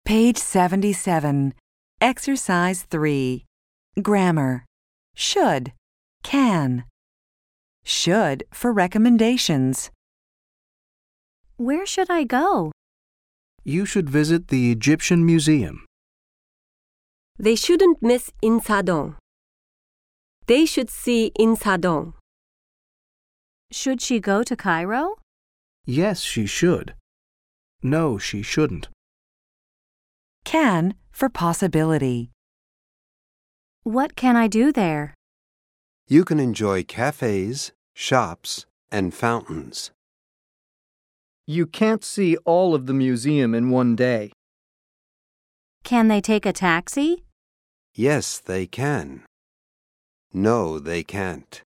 Page 77. Exercise 3. Grammar. Should. Can. Should for recommendations. Where should I go? You should visit the Egyptian Museum. They shouldn't miss Insadong. They should see Insadong. Should she go to Cairo? Yes, she should. No, she shouldn't. Can for possibility. What can I do there? You can enjoy cafes, shops, and fountains. You can't see all of the museum in one day. Can they take a taxi? Yes, they can. No, they can't.